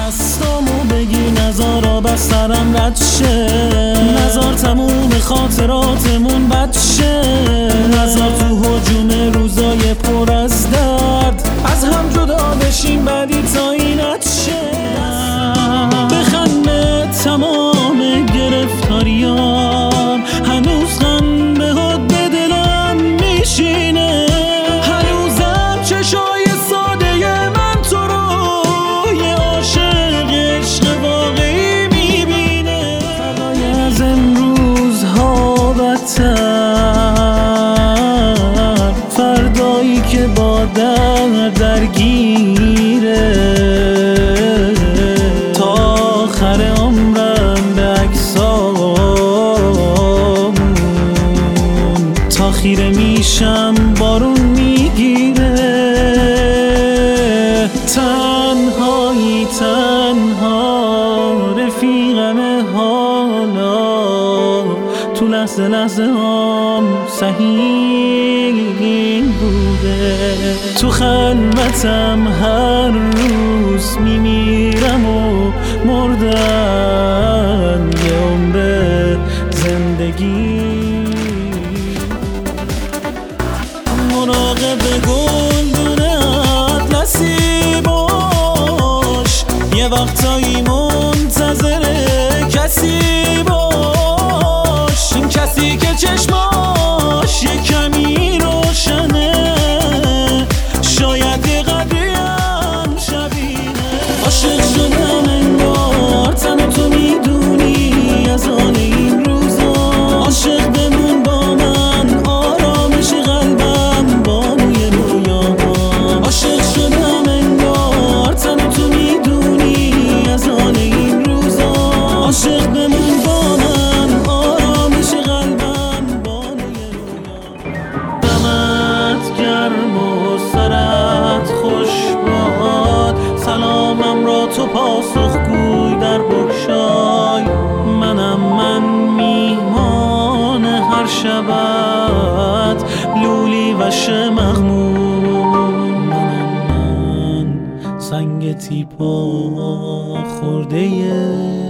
دستامو بگی نزارا بسترم رد شه، نزار تموم خاطراتمون بد شه، نزار تو هجوم روزای پر از درد از هم جدا بشیم بعدی تا اینت شه. بخنده تمام گرفتاریام، هنوز غم به حد دلم میشینه، هنوزم چشای ساده من تو رو یه عاشق عشق واقعی میبینه. فردای از امروزها بدتر، فردایی که با درگیره، تا آخر عمرم به عکسامون تا خیره میشم بارون میگیره. تنهایی تنها رفیقم حالا، تو لحظه لحظه هم سهیم بوده، تو خلوتم هر روز میمیرم و مردن یه عمر زندگی. مراقب گلدون اطلسی باش، یه وقتایی منتظر کسی باش، این کسی که چشماش یه کمی روشنه، شاید یه قدریم شبینه. عاشق شدم انگار تنها تو میدونی از آن این روزا، عاشق بمون با من آرامش قلبم بانوی رویاها، عاشق شدم انگار تنها تو میدونی از آن این روزا، عاشق بمون با من آرامش قلبم بانوی رویاها. دمت گرم و سرت خوش باد، سلامم را تو پاسخگوی در بگشای، منم من میهمان هر شبت، لولی وش مغموم، منم من سنگ تیپا خورده